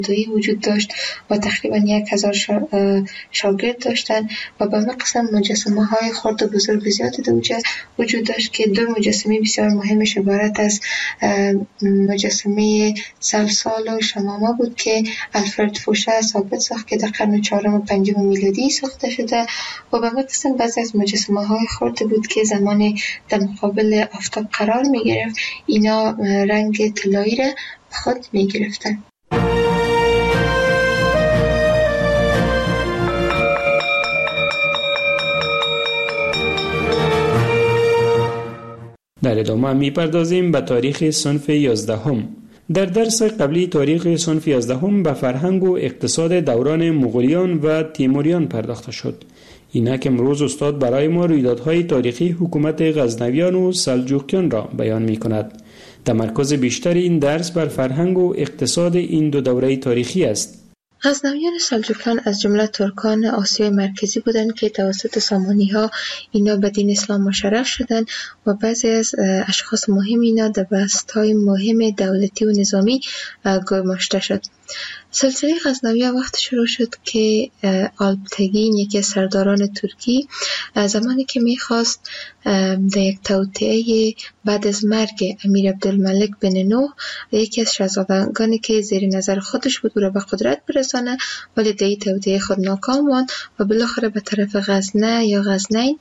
دویی وجود داشت و تقریبا 1000 شاگرد داشتند و به قسم مجسمه های خرد و بزرگ زیاد وجود داشت که دو مجسمه بسیار مهمش عبارت از مجسمه سلسال و شمامه بود که الفرد فوشه ثابت ساخت که در قرن 4 و 5 میلادی ساخته شده و به قسم بعضی از مجسمه های خرد بود که زمان در مقابل آفتاب قرار می گرفت اینا رنگ طلایی را به خود می گرفتن. در ادامه می‌پردازیم به تاریخ صنف 11. در درس قبلی تاریخ صنف 11 به فرهنگ و اقتصاد دوران مغولیان و تیموریان پرداخته شد. اینک امروز استاد برای ما رویدادهای تاریخی حکومت غزنویان و سلجوقیان را بیان می‌کند. تمرکز بیشتر این درس بر فرهنگ و اقتصاد این دو دوره تاریخی است. غزنویان و سلجوقیان از جمله ترکان آسیای مرکزی بودند که توسط سامانی‌ها اینا به دین اسلام مشرف شدند و بعضی از اشخاص مهم اینا در بست‌های مهم دولتی و نظامی گماشته شد. سلسله غزنویان وقت شروع شد که آلپتگین یکی از سرداران ترکی زمانی که میخواست در یک توطئه بعد از مرگ امیر عبدالملک بن نوح یکی از شاهزادگانی که زیر نظر خودش بود او را به قدرت برسانه، ولی در این توطئه خود ناکام ماند و بالاخره به طرف غزنه یا غزنین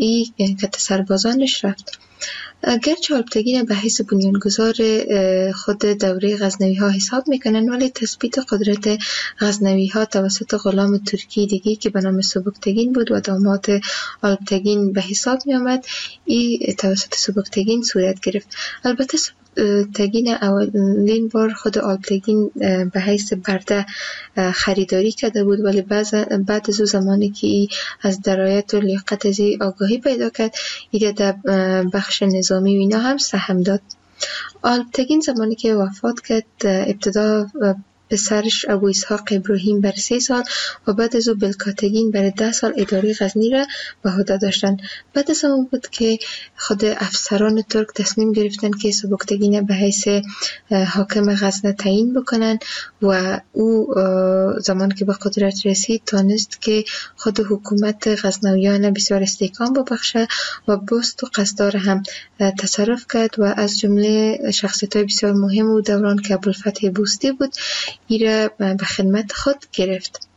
که سربازانش رفت. گرچه آلپتگین به حیث بنیانگذار خود دوره غزنوی ها حساب میکنن، ولی تثبیت قدرت غزنوی ها توسط غلام ترکی دیگی که به نام سبکتگین بود و داماد آلپتگین به حساب می آمد، این توسط سبکتگین صورت گرفت. البته سبکتگین اولین بار خود آلپتگین به حیث برده خریداری کرده بود، ولی بعد از زمانی که از درایت و لیاقت از آگاهی پیدا کرد، ایده در بخش نظامی و اینا هم سهم داد. آلپتگین زمانی که وفات کرد ابتدا پسرش ابو اسحاق ابراهیم بر 3 سال و بعد از او بلکاتگین بر 10 سال اداره غزنی را به عهده داشتند. بعد از اون بود که خود افسران ترک تصمیم گرفتند که سبکتگین به حیث حاکم غزنه تعیین بکنند و او زمانی که به قدرت رسید تانست که خود حکومت غزنویان بسیار استحکام ببخشه و بست و قصدار هم تصرف کرد و از جمله شخصیت‌های بسیار مهم و دوران که ابوالفتح بوستی بود ایره به خدمت خود گرفت.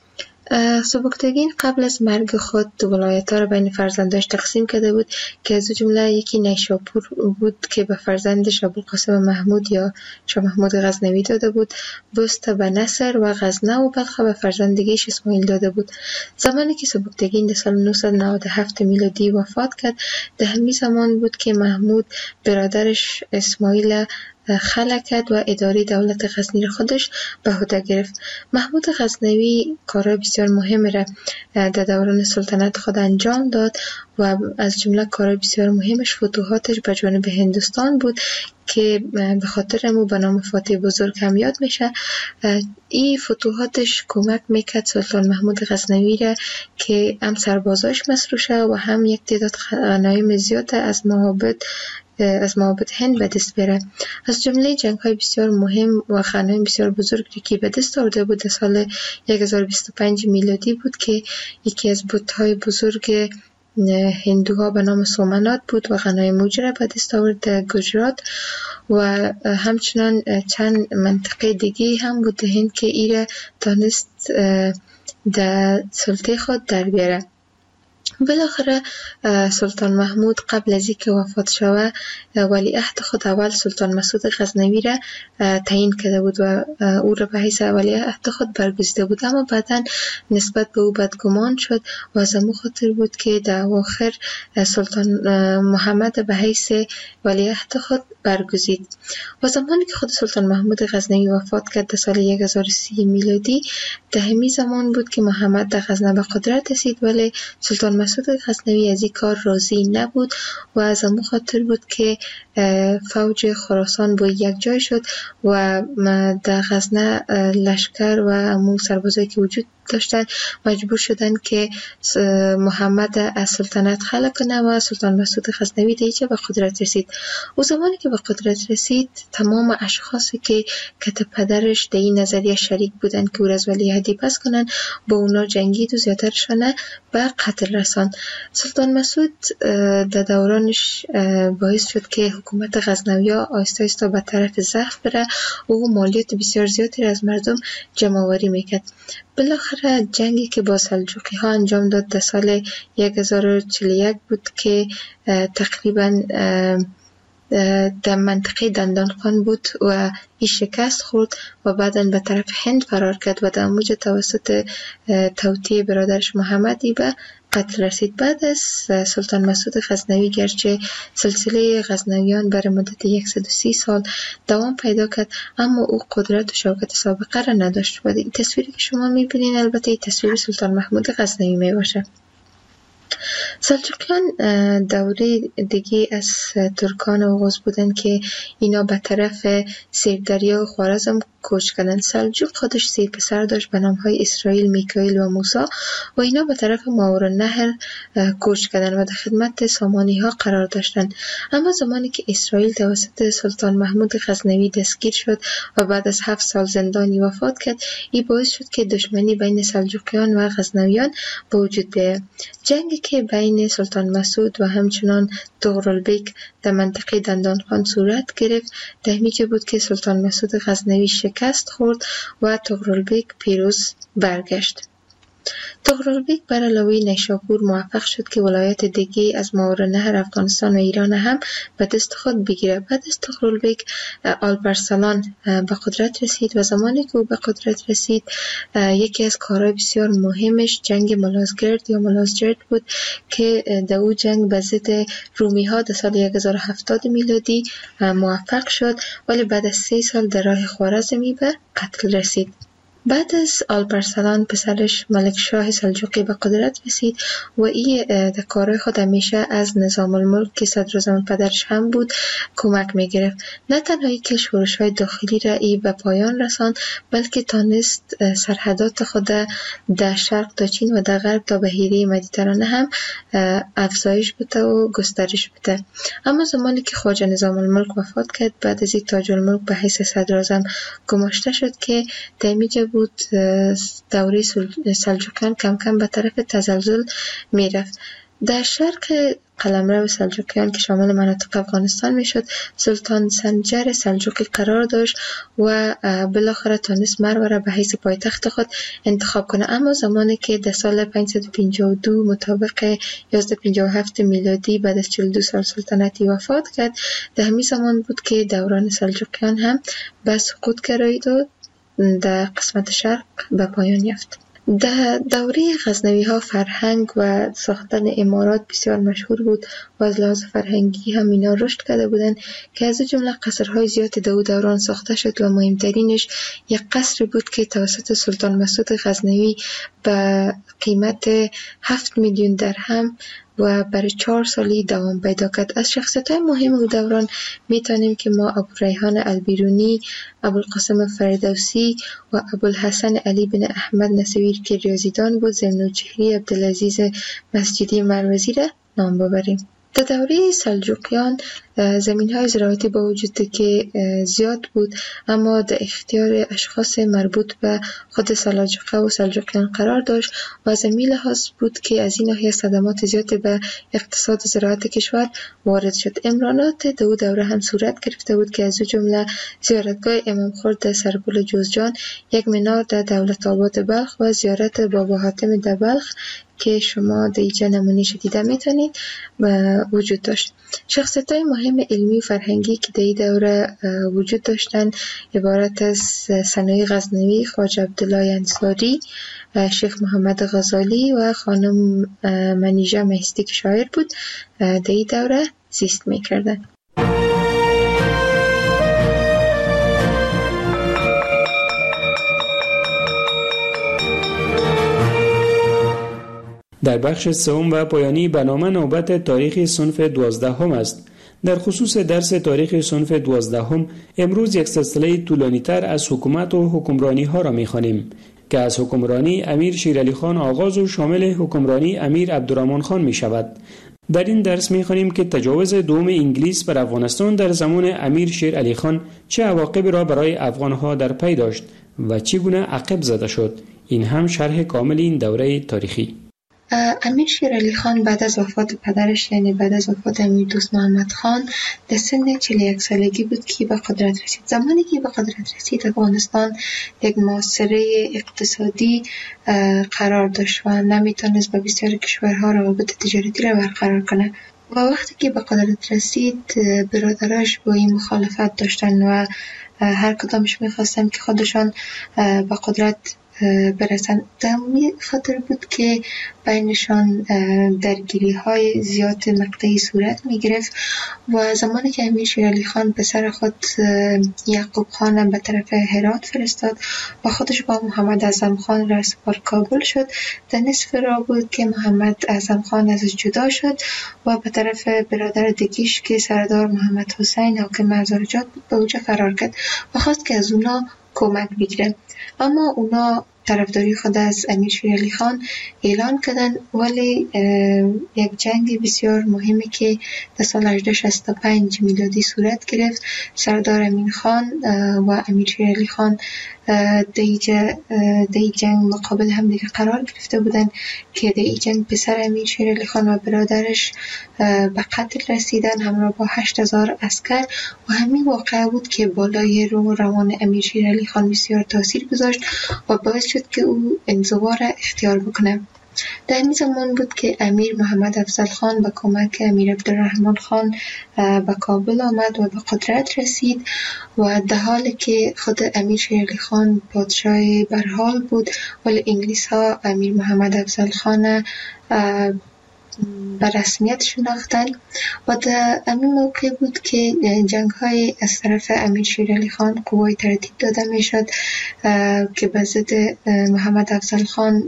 سبکتگین قبل از مرگ خود ولایت‌ها را بین فرزنداش تقسیم کرده بود که از جمله یکی نیشاپور بود که به فرزندش ابوالقاسم محمود یا شاه محمود غزنوی داده بود، بست به نصر و غزنه و بلخ به فرزندگیش اسماعیل داده بود. زمانی که سبکتگین در سال 997 میلادی وفات کرد، در همین زمان بود که محمود برادرش اسماعیل خلع کرد و اداره دولت غزنی را خودش به عهده گرفت. محمود غزنوی کارهای بسیار مهم را در دوران سلطنت خود انجام داد و از جمله کارهای بسیار مهمش فتوحاتش به جانب هندوستان بود که به خاطر امو به نام فاتح بزرگ هم یاد میشه. این فتوحاتش کمک میکرد سلطان محمود غزنوی را که هم سربازاش مسروع شه و هم یک تعداد غنایم زیاد از معابد هند به دست بره. از جمله جنگ‌های بسیار مهم و غنایم بسیار بزرگی که به دست آورده بود در سال 1025 میلادی بود که یکی از بت‌های بزرگ هندوها به نام سومنات بود و غنایم موجه را به دست آورد در گجرات و همچنان چند منطقه دیگه هم بود در هند که ایره دانست در سلطه خود در بیاره. بالاخره سلطان محمود قبل از اینکه وفات شوه ولیعهد خود اول سلطان مسعود غزنوی را تعیین کرده بود و او را به حیث ولیعهد خود برگزیده بود، اما بعدا نسبت به او بدگمان شد و از همون خاطر بود که در اواخر سلطان محمد به حیث ولیعهد خود برگزید. و زمانی که خود سلطان محمود غزنوی وفات کرد در سال 1030 میلادی، در همین زمان بود که محمد در غزنه به قدرت رسید، ولی سلطان مسعود غزنوی از این کار راضی نبود و از همون خاطر بود که فوج خراسان با یک جای شد و در غزنه لشکر و همون سربازایی که وجود داشتن، مجبور شدن که محمد از سلطنت خلع کنه و سلطان مسعود غزنوی دیگه به قدرت رسید. او زمانی که به قدرت رسید تمام اشخاصی که کت پدرش در این نظریه شریک بودن که او را از ولیعهدی پس کنن با اونا جنگید و زیادترشان به قتل رساند. سلطان مسعود در دورانش باعث شد که حکومت غزنوی‌ها آهسته آهسته به طرف ضعف بره. او مالیات بسیار زیادی از مردم جمع‌آوری میکرد. بالاخره جنگی که با سلجوقی ها انجام داد در سال 1041 بود که تقریبا در منطقه دندانقان بود و این شکست خورد و بعداً به طرف هند فرار کرد و در موجه توسط توطئه برادرش محمدی به قتل رسید. بعد از سلطان مسعود غزنوی گرچه سلسله غزنویان بر مدت 130 سال دوام پیدا کرد، اما او قدرت و شوکت سابقه را نداشت و این تصویری که شما میبینین البته این تصویر سلطان محمود غزنوی میباشه. سلجوقیان دوره دیگه از ترکان اوغوز بودن که اینا به طرف سیردریا و خوارزم کوچ کردن. سلجوق خودش 3 پسر داشت به نامهای اسرائیل، میکائیل و موسی و اینا به طرف ماورالنهر کوچ کردن و در خدمت سامانی ها قرار داشتن. اما زمانی که اسرائیل توسط سلطان محمود غزنوی دستگیر شد و بعد از 7 سال زندانی وفات کرد، این باعث شد که دشمنی بین سلجوقیان و غزنویان به وجود بیاید. جنگی که بین سلطان مسعود و همچنان طغرلبیک در منطقه دندانقان صورت گرفت، در میجه بود که سلطان مسعود غزنوی شکست خورد و طغرلبیک پیروز برگشت. طغرلبیک بر علاوه نیشاپور موفق شد که ولایت دیگه از ماورالنهر افغانستان و ایران هم به دست خود بگیره. بعد از طغرلبیک آلپارسلان به قدرت رسید و زمانی که او به قدرت رسید یکی از کارهای بسیار مهمش جنگ ملازگرد یا ملازجرد بود که در او جنگ به ضد رومی ها در سال 1070 میلادی موفق شد، ولی بعد از 3 سال در راه خوارزمی به قتل رسید. بعد از آلپارسلان پسرش ملک شاه سلجوقی به قدرت رسید و این در کارهای خود همیشه از نظام الملک که صدراعظم پدرش هم بود کمک میگرفت. نه تنها که شورش‌های داخلی را ای به پایان رساند، بلکه تانست سرحدات خود در شرق تا چین و در غرب تا بحیره مدیترانه هم افزایش بده و گسترش بده. اما زمانی که خواجه نظام الملک وفات کرد، بعد از این تاج الملک به حیث صدراعظم گماشته شد که در میجه بود دوره سلجوقیان کم کم به طرف تزلزل می رفت. در شرق قلمرو سلجوقیان که شامل مناطق افغانستان می شد، سلطان سنجر سلجوقی قرار داشت و بالاخره تانست مرو را به حیث پایتخت خود انتخاب کنه. اما زمانی که در سال 552 مطابق 1157 میلادی بعد از 42 سال سلطنتی وفات کرد، در همین زمان بود که دوران سلجوقیان هم به سقوط گرایید و در قسمت شرق به پایان یافت. در دوره غزنوی ها فرهنگ و ساختن امارات بسیار مشهور بود و از لحاظ فرهنگی هم اینا رشد کرده بودند که از جمله قصرهای زیاد در دوران ساخته شد و مهمترینش یک قصر بود که توسط سلطان مسعود غزنوی به قیمت 7 میلیون درهم و برای 4 سالی دوام پیدا کرد. از شخصیت‌های مهم او دوران میتونیم که ما ابوریحان البیرونی، ابوالقاسم فردوسی و ابوالحسن علی بن احمد نصیر که ریاضیدان بود، ذوالنوجهی عبدالعزیز مسجدی مروزی را نام ببریم. در دوره سلجوقیان زمین‌های زراعتی با وجود که زیاد بود، اما در اختیار اشخاص مربوط به خود سلاجقه و سلجوقیان قرار داشت و از این لحاظ بود که از این ناحیه صدمات زیادی به اقتصاد و زراعت کشور وارد شد. امرانات در او دوره هم صورت گرفته بود که از جمله زیارتگاه امام خرد در سرپل جوزجان، یک منار در دولت آباد بلخ و زیارت بابا حاتم در بلخ که شما در اینجا نمونه‌اش دیده میتونید وجود داشت. شخصیت‌های مهم علمی و فرهنگی که در این دوره وجود داشتن عبارت از ثنایی غزنوی، خواجه عبدالله انصاری، شیخ محمد غزالی و خانم منیژه مهستی که شاعر بود در این دوره زیست میکردن. در بخش سوم و پایانی برنامه نوبت تاریخ صنف 12 است. در خصوص درس تاریخ صنف 12 امروز یک سلسله طولانی‌تر از حکومت و حکمرانی ها را می‌خوانیم که از حکمرانی امیر شیر علی خان آغاز و شامل حکمرانی امیر عبدالرحمن خان می شود. در این درس می خوانیم که تجاوز دوم انگلیس بر افغانستان در زمان امیر شیر علی خان چه عواقبی را برای افغانها در پی داشت و چگونه عقب زده شد. این هم شرح کامل این دوره تاریخی. امیر شیر علی خان بعد از وفات پدرش، یعنی بعد از وفات امیر دوست محمد خان، در سن 41 سالگی بود که به قدرت رسید. زمانی که به قدرت رسید، افغانستان یک معاصره اقتصادی قرار داشت و نمیتونست با بسیار کشورها روابط تجارتی را برقرار کنه. و وقتی که به قدرت رسید، برادراش با این مخالفت داشتن و هر کدامش میخواستن که خودشان به قدرت برسن. دمی خاطر بود که بینشان درگیری های زیاد مقطعی صورت می گرفت و زمانی که امیر شیر علی خان پسر خود یعقوب خان به طرف هرات فرستاد و خودش با محمد اعظم خان را سپار کابل شد، در نصف راه بود که محمد اعظم خان ازش جدا شد و به طرف برادر دیگیش که سردار محمد حسین حاکم مزارجات بود به اوجه فرار کرد و خواست که از اونا کمک بگیره. اما اونا طرفداری خود از امیر شیر علی خان اعلان کردن، ولی یک جنگ بسیار مهمی که در سال 1865 میلادی صورت گرفت، سردار امین خان و امیر شیر علی خان در این جنگ مقابل هم دیگه قرار گرفته بودن که در این جنگ پسر امیر شیر علی خان و برادرش به قتل رسیدن همراه با 8000 عسکر و همین واقعه بود که بالای روان امیر شیر علی خان بسیار تاثیر گذاشت و باعث شد که او انزوا را اختیار بکنه. در این زمان بود که امیر محمد افضل خان با کمک امیر عبدالرحمن خان به کابل آمد و به قدرت رسید و در حالی که خود امیر شیر علی خان پادشاه برحال بود، ولی انگلیس ها امیر محمد افضل خان به رسمیت شناختن و در همین موقع بود که جنگ های از طرف امیر شیر علی خان قوای ترتیب داده می شد که به ضد محمد افضل خان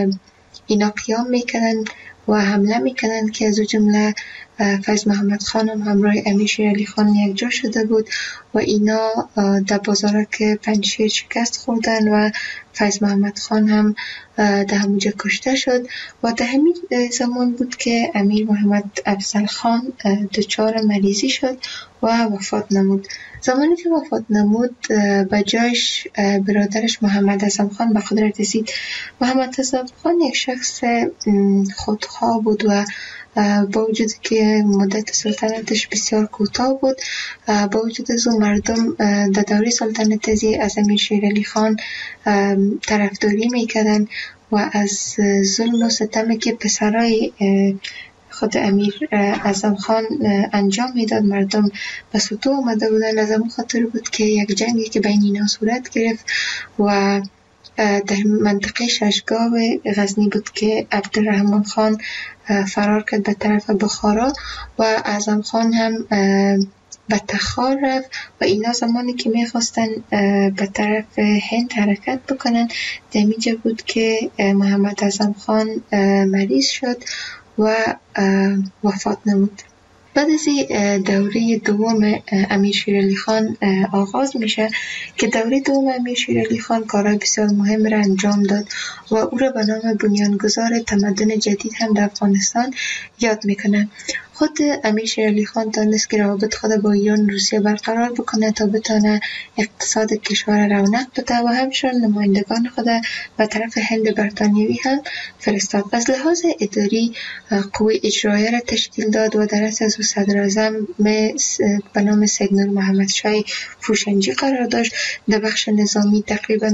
اینا قیام میکنن و حمله میکنن که از او جمله فیض محمد خان هم همراه امیر شیر علی خان یک جا شده بود و اینا در بازارک پنجشیر شکست خوردن و فیض محمد خان هم در همونجا کشته شد و در همین زمان بود که امیر محمد افضل خان دچار مریضی شد و وفات نمود. زمانی که وفات نمود به جایش برادرش محمد اعظم خان به قدرت رسید. محمد اعظم خان یک شخص خودخواه بود و با وجود که مدت سلطنتش بسیار کوتاه بود، با وجود از اون مردم در دوره سلطنت از امیر شیر علی خان طرفداری میکردن و از ظلم و ستمی که پسرای خود امیر اعظم خان انجام میداد مردم به سطوح آمده بودن. از همون خاطر بود که یک جنگی که بین اینا صورت گرفت و در منطقه ششگاه غزنی بود که عبدالرحمن خان فرار کرد به طرف بخارا و اعظم خان هم به تخار رفت و اینا زمانی که میخواستن به طرف هند حرکت بکنن، در اینجا بود که محمد اعظم خان مریض شد و وفات نمود. بعد از دوره دوم امیر شیر علی خان آغاز میشه که دوره دوم امیر شیر علی خان کارهای بسیار مهم را انجام داد و او را به نام بنیانگذار تمدن جدید هم در افغانستان یاد میکنه. خود امیر شیر علی خان دانست که روابط خود با ایران روسیه برقرار بکنه تا بتونه اقتصاد کشور رونق بده و همچنین نمایندگان خود به طرف هند برطانیوی هم فرستاد. از لحاظ اداری قوه اجرایه را تشکیل داد و در رأس از صدراعظم به نام سید نور محمد شاه فروشنجی قرار داشت. در بخش نظامی تقریبا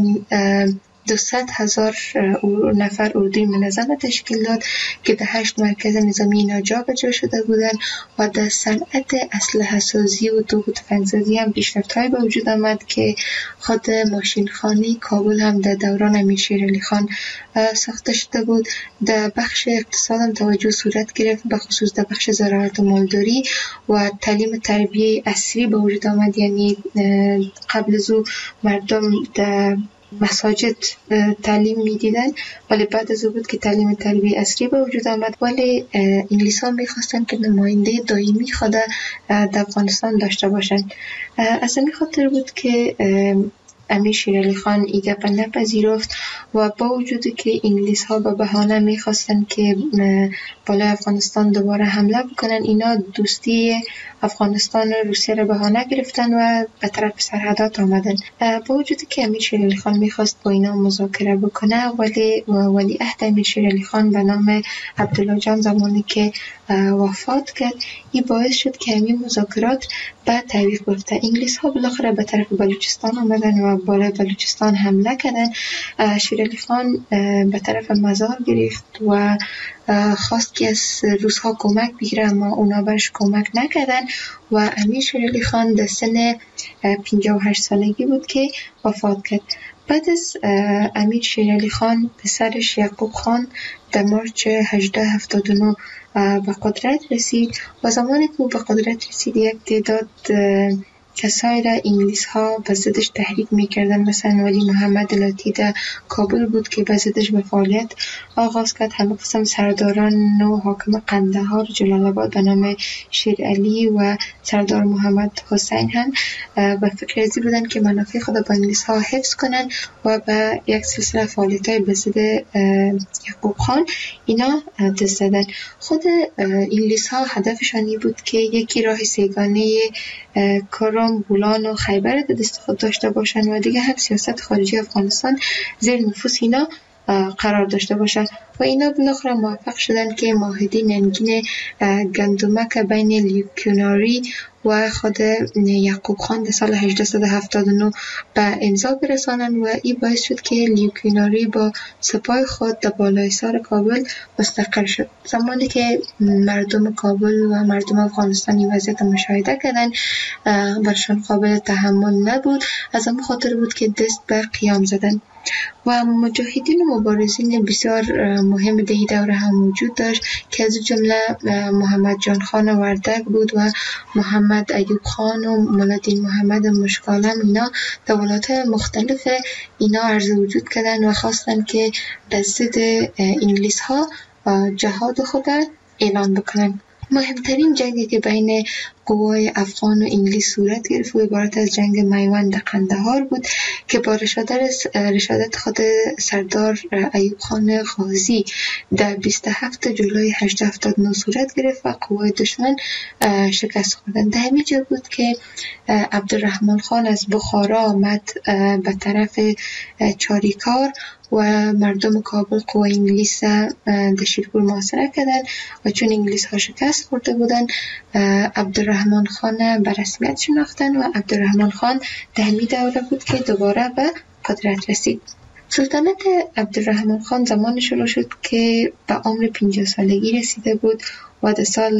200,000 نفر اردوی منظم تشکیل داد که در 8 مرکز نظامی اینا جابجا شده بودند و در صنعت اسلحه سازی و توپ و تفنگ‌سازی هم پیشرفت‌های به وجود آمد که خود ماشینخانه کابل هم در دوران امیر شیر علی خان ساخته شده بود. در بخش اقتصاد هم توجه صورت گرفت، به خصوص در بخش زراعت و مالداری و تعلیم تربیه عصری به وجود آمد. یعنی قبل از او مردم در مساجد تعلیم میدیدن، ولی بعد از او بود که تعلیم تربیه عصری به وجود آمد. ولی انگلیس ها میخواستن که نماینده دائمی خود در افغانستان داشته باشن. از همین خاطر بود که امیر شیرعلی خان ای گپ نپذیرفت و با وجودی که انگلیس ها به بهانه میخواستن که بالای افغانستان دوباره حمله بکنن، اینا دوستی افغانستان و روسیه را بهانه گرفتن و به طرف سرحدات آمدن. با وجودی که امیر شیرعلی خان میخواست با اینا مذاکره بکنه، ولی ولیعهد امیر شیرعلی خان به نام عبدالله جان زمانی که وفات کرد، این باعث شد که همین مذاکرات به تعویق بیفته. انگلیس ها بالاخره به طرف بلوچستان آمدن و بالای بلوچستان حمله کردن. شیرعلی خان به طرف مزار گرفت و خواست که از روس ها کمک بگیره، اما اونا برش کمک نکردن و امیر شیرعلی خان در سن 58 سالگی بود که وفات کرد. بعد از امیر شیرعلی خان پسرش یعقوب خان در مارچ 1879 به قدرت رسید و زمانی که او به قدرت رسید یک تعداد کسایی را انگلیس ها به ضدش تحریک میکردن. مثلا ولی محمد لاتی در کابل بود که به ضدش به فعالیت آغاز کرد. همه قسم سرداران و حاکم قندهار، جلال آباد به نام شیرعلی و سردار محمد حسین هم به فکر ازی بودن که منافع خود با انگلیس ها حفظ کنن و به یک سلسله فعالیت های به ضد یعقوب خان اینا دست زدن. خود انگلیس ها هدفشان این بود که یکی راه سیگانه کرم، بولان و خیبر در دست خود داشته باشند و دیگه هم سیاست خارجی افغانستان زیر نفوذ اینا قرار داشته باشند و اینا بالاخره موفق شدن که معاهده ننگین گندمک بین لیوکیناری و خود یعقوب خان در سال 1879 به امضا برسانند و این باعث شد که لیوکیناری با سپاه خود در بالای سر کابل مستقر شد. زمانی که مردم کابل و مردم افغانستان این وضعیت مشاهده کردن، برشان قابل تحمل نبود. از همون خاطر بود که دست به قیام زدن و مجاهدین و مبارزین بسیار مهم در این دوره هم وجود داشت که از جمله محمد جان خان وردک بود و محمد ایوب خان و مولادین محمد مشکالم. اینا در ولایات مختلف اینا عرض وجود کردن و خواستن که به ضد انگلیس ها جهاد خود اعلان بکنن. مهمترین جنگی که بین قوای افغان و انگلیس صورت گرفت و عبارت از جنگ میوند قندهار بود که با رشادت خود سردار ایوب خان غازی در 27 جولای 1879 صورت گرفت و قوای دشمن شکست خوردند. در همین جا بود که عبدالرحمن خان از بخارا آمد به طرف چاریکار و مردم کابل قوای انگلیس در شیرپور محاصره کردند و چون انگلیس ها شکست خورده بودند، عبدالرحمن خان به رسمیت شناختن و عبدالرحمن خان در همین دوره بود که دوباره به قدرت رسید. سلطنت عبدالرحمن خان زمان شروع شد که به عمر 50 سالگی رسیده بود و در سال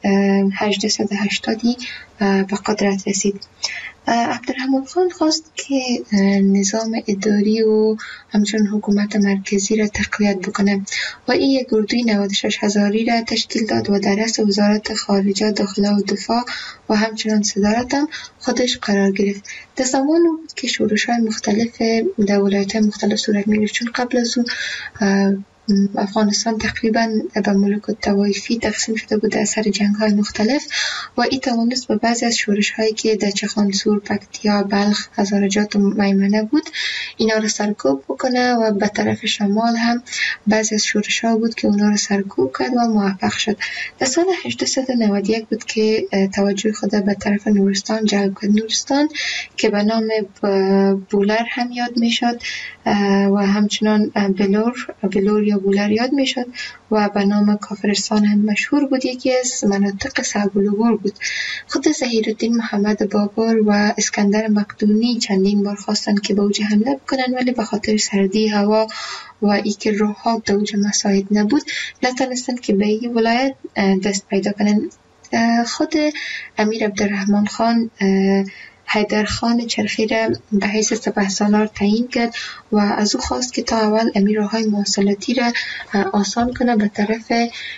1880 به قدرت رسید. عبدالرحمن خان خواست که نظام اداری و همچنین حکومت مرکزی را تقویت بکنه و این یک اردوی 96,000 را تشکیل داد و در رأس وزارت خارجه، داخله و دفاع و همچنین صدارت هم خودش قرار گرفت. در زمان بود که شورش‌های مختلف در ولایت‌های مختلف صورت می‌گرفت، چون قبل از او افغانستان تقریبا به ملوک الطوایفی تقسیم شده بود در اثر جنگ‌های مختلف و این توانست به بعضی از شورش‌هایی که در چخانسور، پکتیا، بلخ، هزارجات و میمنه بود اینا را سرکوب بکنه و به طرف شمال هم بعضی از شورش‌ها بود که اونا را سرکوب کرد و موفق شد. در سال 1891 بود که توجه خود به طرف نورستان جلب کرد. نورستان که به نام بولر هم یاد میشد و همچنان بلور یا بولر یاد میشد و به نام کافرستان هم مشهور بود. یکی از مناطق صعب العبور بود. خود ظهیرالدین محمد بابر و اسکندر مقدونی چندین بار خواستند که به اوج حمله بکنن، ولی به خاطر سردی هوا و ای که راه‌ها در اوج مساعد نبود نتونستند که به این ولایت دست پیدا کنن. خود امیر عبدالرحمن خان حیدر خان چرخی را به حیث سپهسالار تعیین کرد و از او خواست که تا اول امیرهای مواصلاتی را آسان کنه به طرف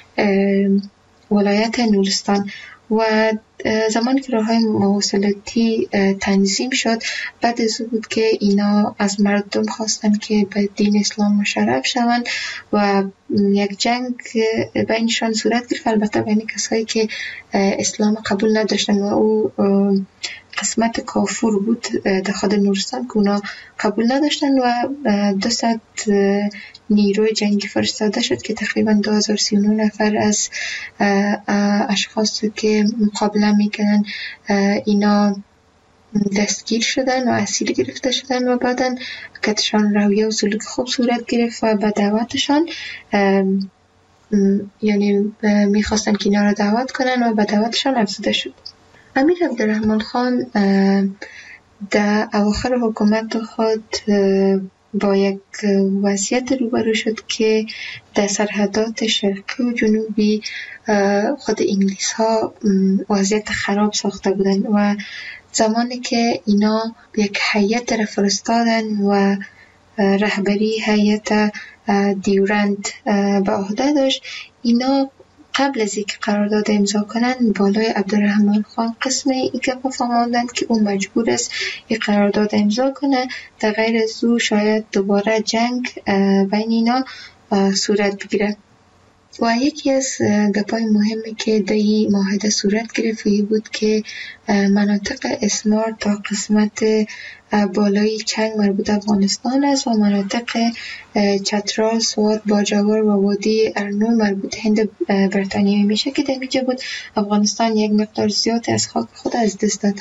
ولایت نورستان و زمانی که راه‌های مواصلاتی تنظیم شد، بعد از او بود که اینا از مردم خواستن که به دین اسلام مشرف شوند و یک جنگ بینشان صورت گرفت، البته بین کسایی که اسلام قبول نداشتن و او قسمت کافور بود در خود نورستان که اونا قبول نداشتن و 200 نیروی جنگی فرستاده شد که تقریبا 2039 نفر از اشخاصی که مقابله میکنن اینا دستگیر شدن و اسیر گرفته شدن و بعدن کتشان رویه و سلوک خوب صورت گرفت و به دعوتشان یعنی میخواستن که اینا را دعوت کنن و به دعوتشان افزوده شد. امیر عبدالرحمن خان در اواخر حکومت خود با یک وضعیت روبرو شد که در سرحدات شرقی و جنوبی خود انگلیس ها وضعیت خراب ساخته بودن و زمانی که اینا یک هیئت را فرستادن و رهبری هیئت دیورند به عهده داشت، اینا قبل از اینکه قرارداد امضا کنن بالای عبدالرحمن خان قسم این گپ فهماندند که اون مجبور است این قرارداد امضا کنه، در غیر از او شاید دوباره جنگ بین اینا صورت بگیره. و یکی از گپای مهمی که در این معاهده صورت گرفت بود که مناطق اسمار تا قسمت بالای چنگ مربوط افغانستان است و مناطق چترال، سوات، باجوار و وادی ارنو مربوط هند بریتانیایی میشه که در اینجا بود افغانستان یک مقدار زیاد از خاک خود از دست داد.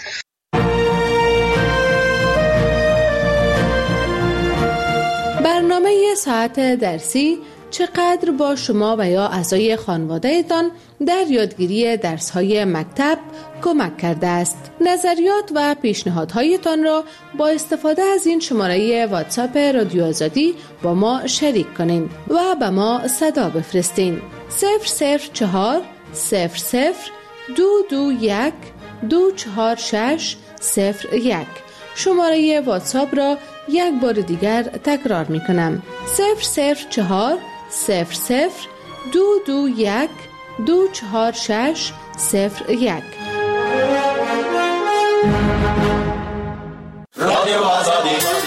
برنامه ساعت درسی چقدر با شما و یا اعضای خانواده‌تان در یادگیری درس‌های مکتب کمک کرده است؟ نظریات و پیشنهادهایتان را با استفاده از این شماره واتساپ رادیو آزادی با ما شریک کنین و به ما صدا بفرستین. 004 00 221 246 01. شماره واتساپ را یک بار دیگر تکرار می کنم. 004 00 221 246 01. رادیو آزادی